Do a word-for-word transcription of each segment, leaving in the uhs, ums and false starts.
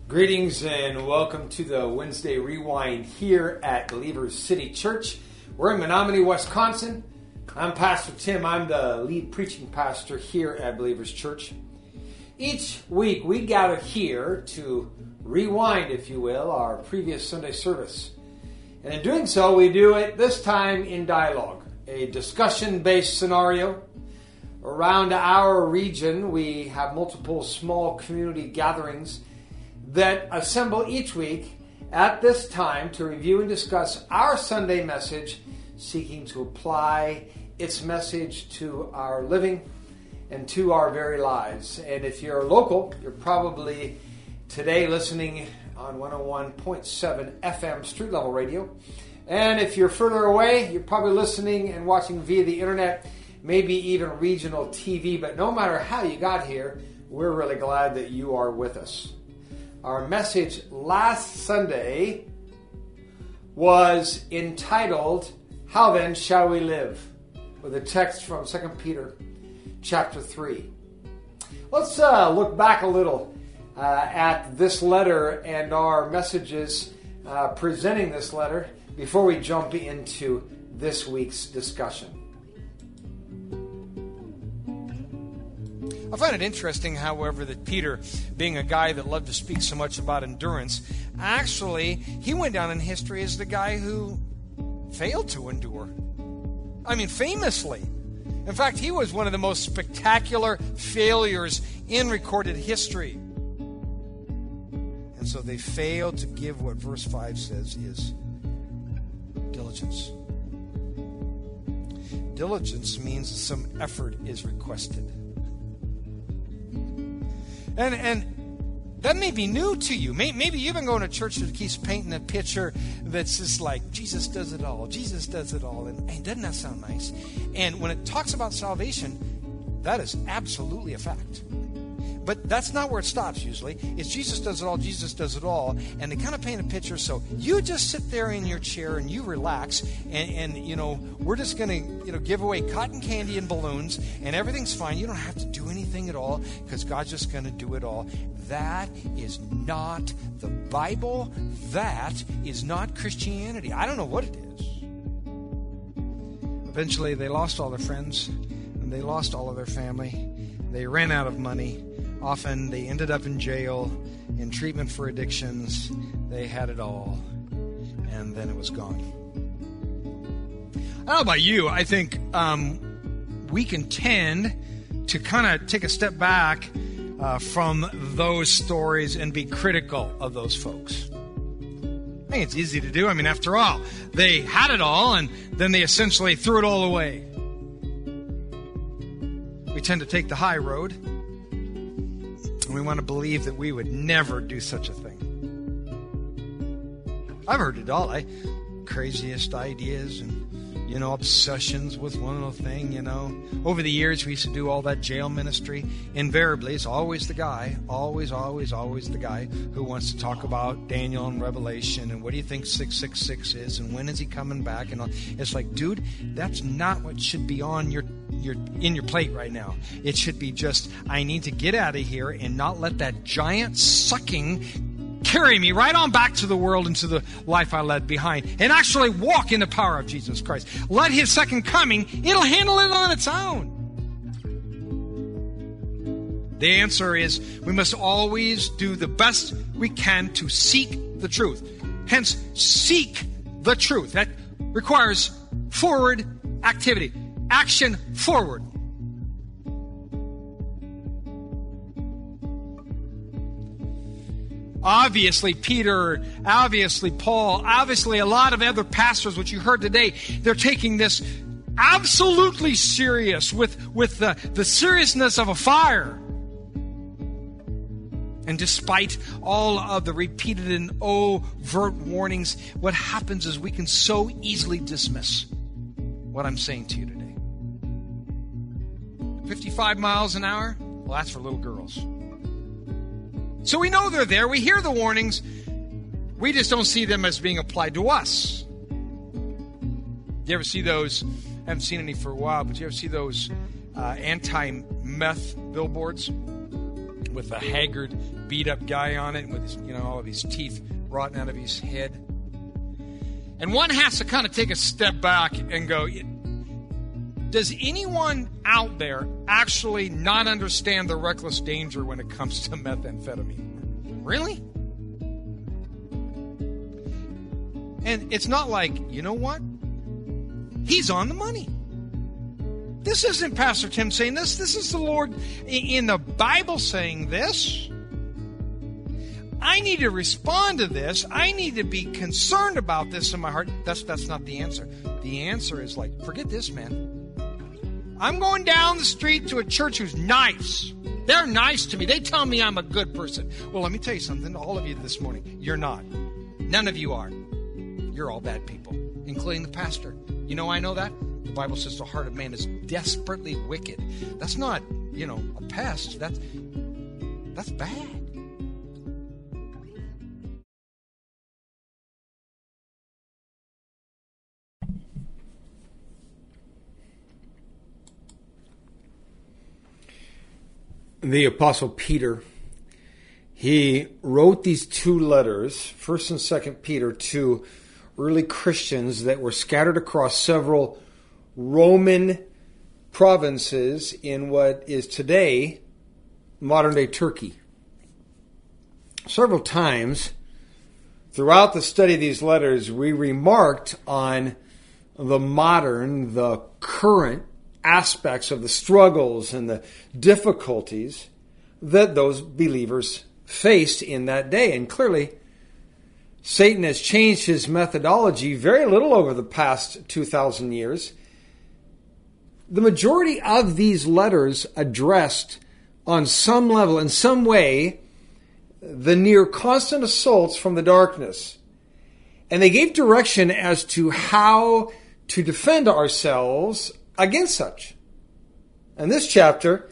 Greetings and welcome to the Wednesday Rewind here at Believers City Church. We're in Menominee, Wisconsin. I'm Pastor Tim. I'm the lead preaching pastor here at Believers Church. Each week we gather here to rewind, if you will, our previous Sunday service. And in doing so, we do it this time in dialogue, a discussion-based scenario. Around our region, we have multiple small community gatherings that assemble each week at this time to review and discuss our Sunday message, seeking to apply its message to our living and to our very lives. And if you're local, you're probably today listening on one oh one point seven F M street level radio. And if you're further away, you're probably listening and watching via the internet, maybe even regional T V. But no matter how you got here, we're really glad that you are with us. Our message last Sunday was entitled, How Then Shall We Live? With a text from Second Peter chapter three. Let's uh, look back a little uh, at this letter and our messages uh, presenting this letter before we jump into this week's discussion. I find it interesting, however, that Peter, being a guy that loved to speak so much about endurance, actually, he went down in history as the guy who failed to endure. I mean, famously. In fact, he was one of the most spectacular failures in recorded history. And so they failed to give what verse five says is diligence. Diligence means some effort is requested. And and that may be new to you. Maybe you've been going to church that keeps painting a picture that's just like, Jesus does it all. Jesus does it all. And hey, doesn't that sound nice? And when it talks about salvation, that is absolutely a fact. But that's not where it stops usually. It's Jesus does it all, Jesus does it all. And they kind of paint a picture so you just sit there in your chair and you relax and, and you know, we're just going to, you know, give away cotton candy and balloons and everything's fine. You don't have to do anything at all because God's just going to do it all. That is not the Bible. That is not Christianity. I don't know what it is. Eventually they lost all their friends and they lost all of their family. They ran out of money. Often they ended up in jail, in treatment for addictions. They had it all, and then it was gone. I don't know about you. I think um, we can tend to kind of take a step back uh, from those stories and be critical of those folks. I think it's easy to do. I mean, after all, they had it all, and then they essentially threw it all away. We tend to take the high road. And we want to believe that we would never do such a thing. I've heard it all. I craziest ideas and, you know, obsessions with one little thing, you know. Over the years, we used to do all that jail ministry. Invariably, it's always the guy, always, always, always the guy who wants to talk about Daniel and Revelation and what do you think six six six is and when is he coming back and all. It's like, dude, that's not what should be on your You're in your plate right now. It should be just, I need to get out of here and not let that giant sucking carry me right on back to the world and to the life I led behind and actually walk in the power of Jesus Christ. Let his second coming, it'll handle it on its own. The answer is we must always do the best we can to seek the truth. Hence, seek the truth. That requires forward activity. Action forward. Obviously, Peter, obviously, Paul, obviously, a lot of other pastors, which you heard today, they're taking this absolutely serious with, with the, the seriousness of a fire. And despite all of the repeated and overt warnings, what happens is we can so easily dismiss what I'm saying to you today. fifty-five miles an hour? Well, that's for little girls. So we know they're there. We hear the warnings. We just don't see them as being applied to us. You ever see those? I haven't seen any for a while, but you ever see those uh, anti-meth billboards? with a haggard, beat-up guy on it with his, you know, all of his teeth rotten out of his head. And one has to kind of take a step back and go, does anyone out there actually not understand the reckless danger when it comes to methamphetamine? Really? And it's not like, you know what? He's on the money. This isn't Pastor Tim saying this. This is the Lord in the Bible saying this. I need to respond to this. I need to be concerned about this in my heart. That's that's not the answer. The answer is like, forget this, man. I'm going down the street to a church who's nice. They're nice to me. They tell me I'm a good person. Well, let me tell you something to all of you this morning. You're not. None of you are. You're all bad people, including the pastor. You know I know that? The Bible says the heart of man is desperately wicked. That's not, you know, a pest. That's, that's bad. The Apostle Peter, he wrote these two letters, First and Second Peter, to early Christians that were scattered across several Roman provinces in what is today modern-day Turkey. Several times throughout the study of these letters, we remarked on the modern, the current aspects of the struggles and the difficulties that those believers faced in that day. And clearly, Satan has changed his methodology very little over the past two thousand years. The majority of these letters addressed on some level, in some way, the near constant assaults from the darkness. And they gave direction as to how to defend ourselves against such. And this chapter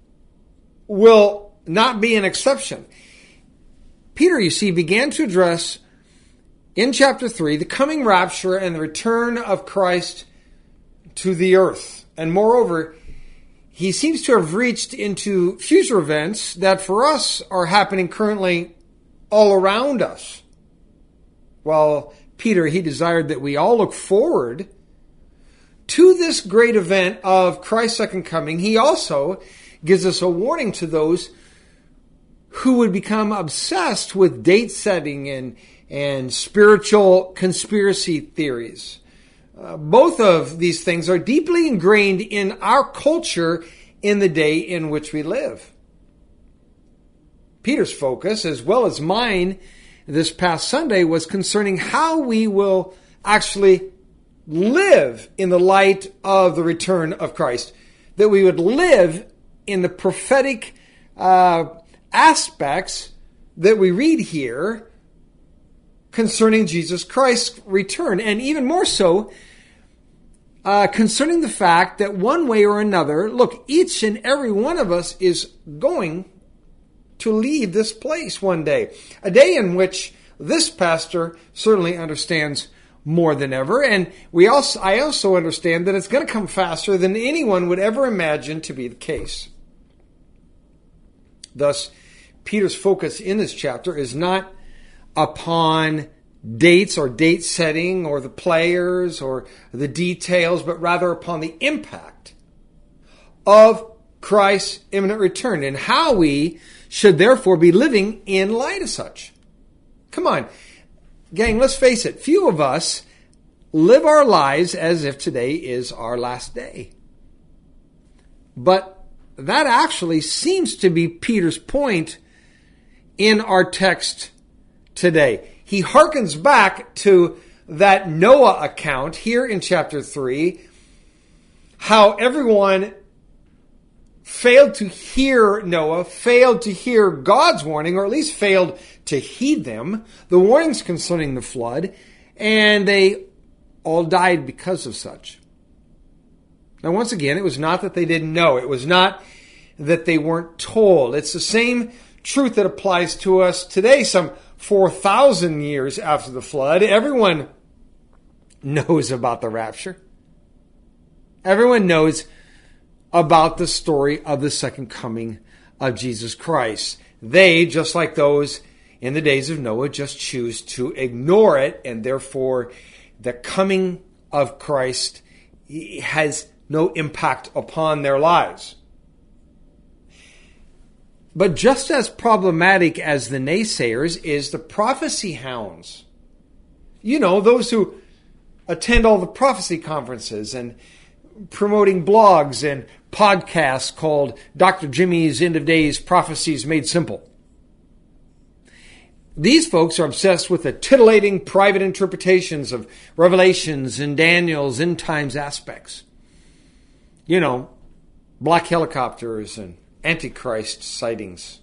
will not be an exception. Peter, you see, began to address in chapter three the coming rapture and the return of Christ to the earth. And moreover, he seems to have reached into future events that for us are happening currently all around us. While Peter, he desired that we all look forward to this great event of Christ's second coming, he also gives us a warning to those who would become obsessed with date setting and, and spiritual conspiracy theories. Uh, both of these things are deeply ingrained in our culture in the day in which we live. Peter's focus, as well as mine this past Sunday, was concerning how we will actually live in the light of the return of Christ. That we would live in the prophetic uh, aspects that we read here concerning Jesus Christ's return. And even more so, uh, concerning the fact that one way or another, look, each and every one of us is going to leave this place one day. A day in which this pastor certainly understands more than ever. And we also, I also understand that it's going to come faster than anyone would ever imagine to be the case. Thus, Peter's focus in this chapter is not upon dates or date setting or the players or the details, but rather upon the impact of Christ's imminent return and how we should therefore be living in light of such. Come on. Gang, let's face it, few of us live our lives as if today is our last day. But that actually seems to be Peter's point in our text today. He harkens back to that Noah account here in chapter three, how everyone failed to hear Noah, failed to hear God's warning, or at least failed to heed them, the warnings concerning the flood, and they all died because of such. Now, once again, it was not that they didn't know. It was not that they weren't told. It's the same truth that applies to us today, some four thousand years after the flood. Everyone knows about the rapture. Everyone knows about the story of the second coming of Jesus Christ. They, just like those in the days of Noah, just choose to ignore it, and therefore the coming of Christ has no impact upon their lives. But just as problematic as the naysayers is the prophecy hounds. You know, those who attend all the prophecy conferences and promoting blogs and podcasts called Doctor Jimmy's End of Days Prophecies Made Simple. These folks are obsessed with the titillating private interpretations of Revelations and Daniel's end times aspects. You know, black helicopters and Antichrist sightings.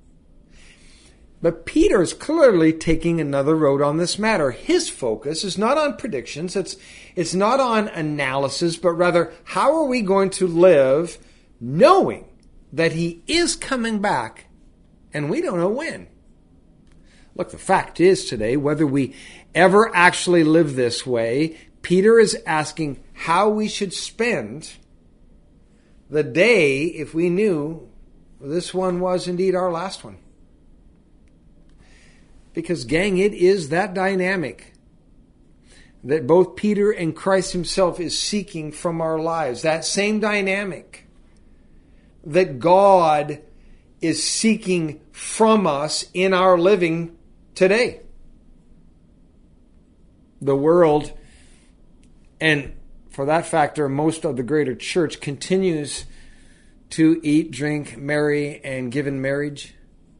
But Peter is clearly taking another road on this matter. His focus is not on predictions, it's, it's not on analysis, but rather, how are we going to live knowing that he is coming back and we don't know when? Look, the fact is today, whether we ever actually live this way, Peter is asking how we should spend the day if we knew this one was indeed our last one. Because, gang, it is that dynamic that both Peter and Christ himself is seeking from our lives. That same dynamic that God is seeking from us in our living today. The world, and for that factor, most of the greater church, continues to eat, drink, marry, and give in marriage.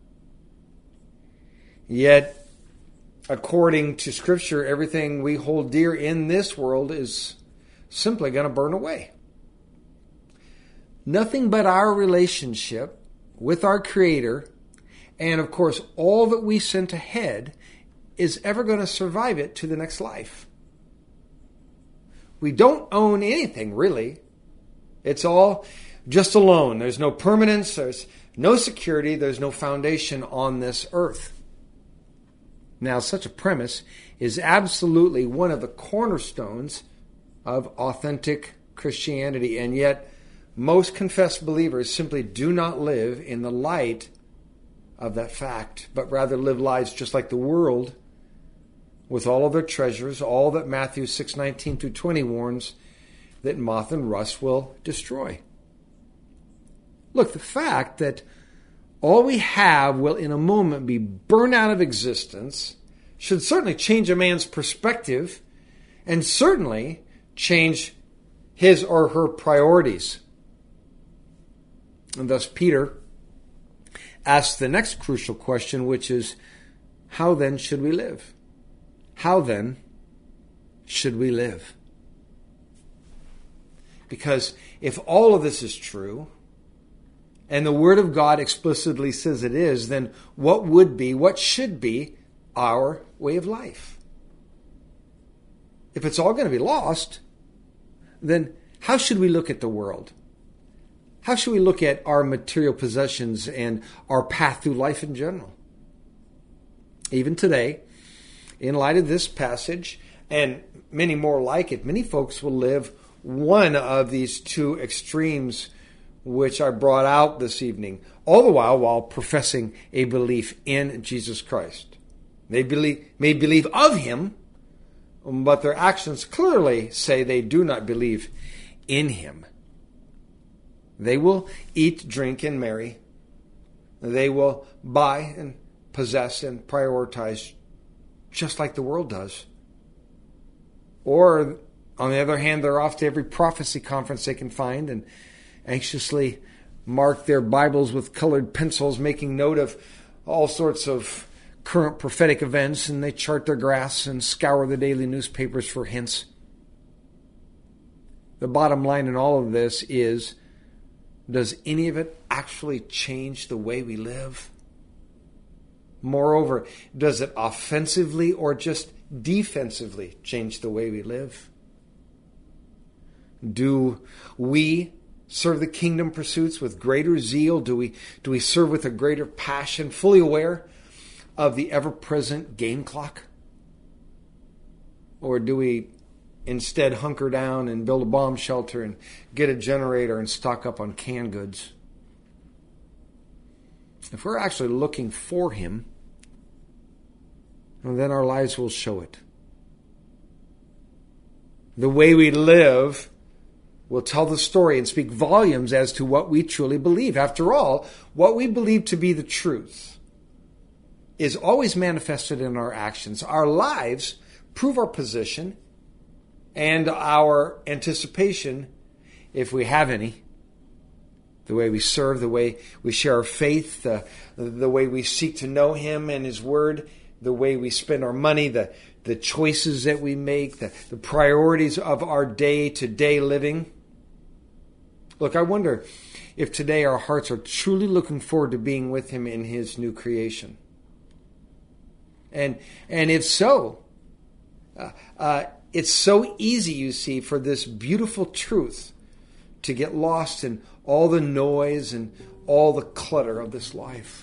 Yet, according to Scripture, everything we hold dear in this world is simply going to burn away. Nothing but our relationship with our Creator, and of course all that we sent ahead, is ever going to survive it to the next life. We don't own anything, really. It's all just a loan. There's no permanence, there's no security, there's no foundation on this earth. Now, such a premise is absolutely one of the cornerstones of authentic Christianity, and yet most confessed believers simply do not live in the light of that fact, but rather live lives just like the world, with all of their treasures, all that Matthew six nineteen through twenty warns that moth and rust will destroy. Look, the fact that all we have will in a moment be burned out of existence should certainly change a man's perspective and certainly change his or her priorities. And thus Peter asks the next crucial question, which is, how then should we live? How then should we live? Because if all of this is true, and the Word of God explicitly says it is, then what would be, what should be our way of life? If it's all going to be lost, then how should we look at the world? How should we look at our material possessions and our path through life in general? Even today, in light of this passage, and many more like it, many folks will live one of these two extremes which I brought out this evening, all the while while professing a belief in Jesus Christ. They believe, may believe of Him, but their actions clearly say they do not believe in Him. They will eat, drink, and marry. They will buy and possess and prioritize just like the world does. Or, on the other hand, they're off to every prophecy conference they can find and anxiously mark their Bibles with colored pencils, making note of all sorts of current prophetic events, and they chart their graphs and scour the daily newspapers for hints. The bottom line in all of this is, does any of it actually change the way we live? Moreover, does it offensively or just defensively change the way we live? Do we serve the kingdom pursuits with greater zeal? Do we, do we serve with a greater passion, fully aware of the ever-present game clock? Or do we instead hunker down and build a bomb shelter and get a generator and stock up on canned goods? if we're actually looking for him, well, then our lives will show it. The way we live will tell the story and speak volumes as to what we truly believe. After all, what we believe to be the truth is always manifested in our actions. Our lives prove our position and our anticipation, if we have any. The way we serve, the way we share our faith, the, the way we seek to know him and his word, the way we spend our money, the, the choices that we make, the, the priorities of our day-to-day living. Look, I wonder if today our hearts are truly looking forward to being with him in his new creation. And, and if so, uh, uh, it's so easy, you see, for this beautiful truth to get lost in all the noise and all the clutter of this life.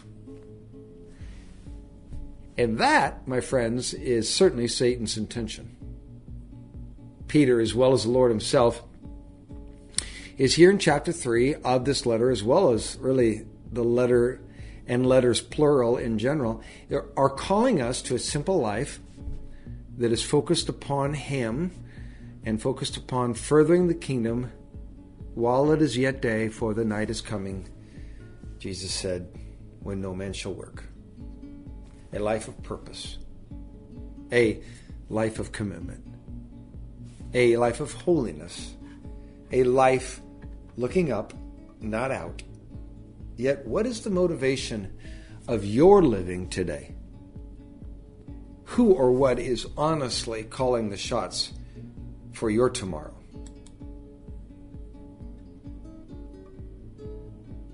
And that, my friends, is certainly Satan's intention. Peter, as well as the Lord himself, is here in chapter three of this letter, as well as really the letter and letters plural in general, are calling us to a simple life that is focused upon him and focused upon furthering the kingdom while it is yet day, for the night is coming, Jesus said, when no man shall work. A life of purpose. A life of commitment. A life of holiness. A life looking up, not out. Yet, what is the motivation of your living today? Who or what is honestly calling the shots for your tomorrow?